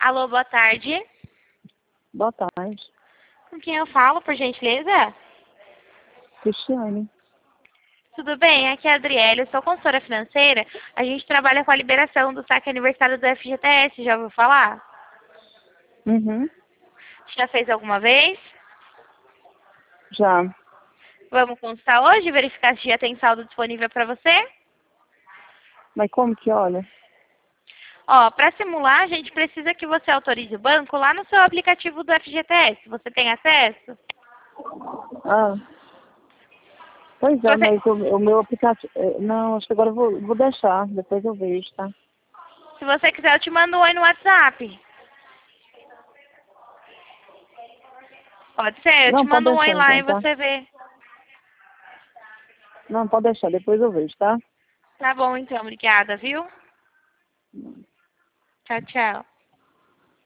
Alô, boa tarde. Boa tarde. Com quem eu falo, por gentileza? Cristiane. Tudo bem? Aqui é a Adriele, eu sou consultora financeira. A gente trabalha com a liberação do saque aniversário do FGTS, já ouviu falar? Uhum. Já fez alguma vez? Já. Vamos consultar hoje e verificar se já tem saldo disponível para você? Mas como que olha? Ó, para simular, a gente precisa que você autorize o banco lá no seu aplicativo do FGTS. Você tem acesso? Ah. Pois é, Você, mas o meu aplicativo... Não, acho que agora eu vou deixar. Depois eu vejo, tá? se você quiser, eu te mando um oi no WhatsApp. Pode ser, eu te Não, pode mando um oi deixar lá então, e tá? você vê. Não, pode deixar. Depois eu vejo, tá? Tá bom, então. Obrigada, viu? Tchau, tchau.